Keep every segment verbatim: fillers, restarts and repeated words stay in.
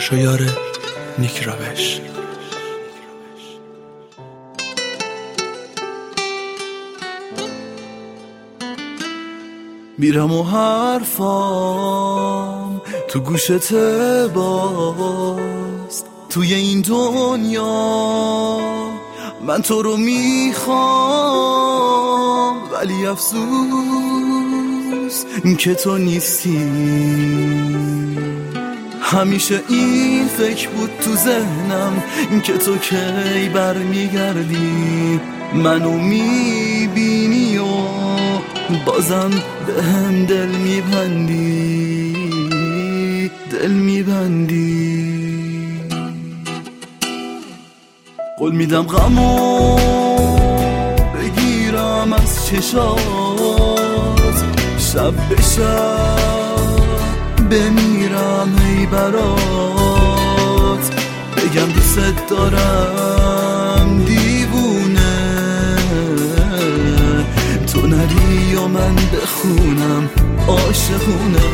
پاشو یاره نیک روش. میرم و حرفام تو گوشت باست، توی این دنیا من تو رو میخوام، ولی افسوس که تو نیستی. همیشه این فکر بود تو ذهنم که تو کی برمیگردی، منو میبینی و بازم به هم دل میبندی، دل میبندی. قول میدم غمو بگیرم از چشات، شب به شب بمیرم ای برات، بگم دوست دارم دیوونه، تو نری و من بخونم عاشقونه.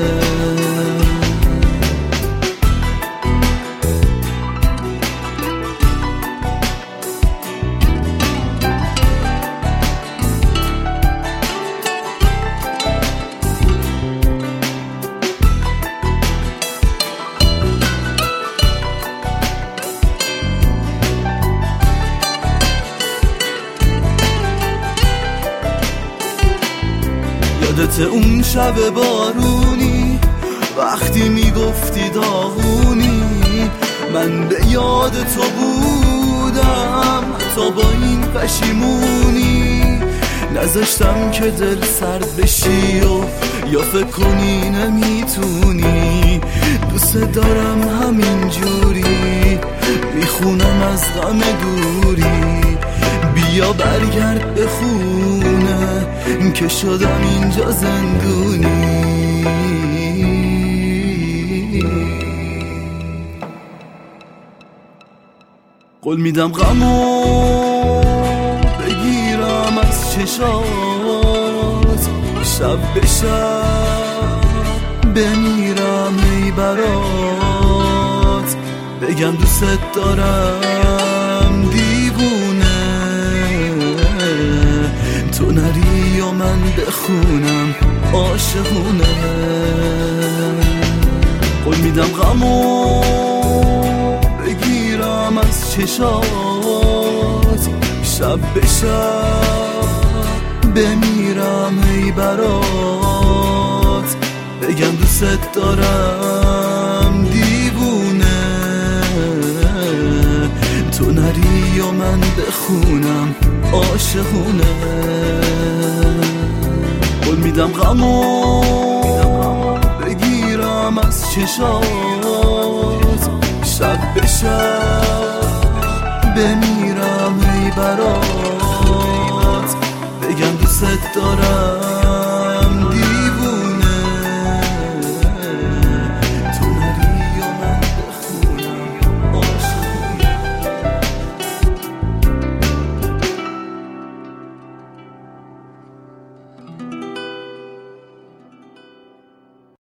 یادت اون شب بارونی وقتی میگفتی داغونی، من به یاد تو بودم حتی با این پشیمونی، نذاشتم که دل سرد بشی و یا فکر کنی نمیتونی. دوست دارم همین جوری میخونم از غم دوری، بیا برگرد به خونه که شدم اینجا زندونی. قول میدم غمو بگیرم از چشات، شب به شب بمیرم ای برات، بگم دوست دارم دیوونه، تو نری و من بخونم عاشقونه. قول میدم غمو بگیرم از چشات، شب به شب بمیرم ای برات، بگم دوست دارم دیوونه، تو نری و من بخونم عاشقونه. قول میدم غمو بگیرم از چشات، شب به شب بمیرم ای برات، بگم دوست دارم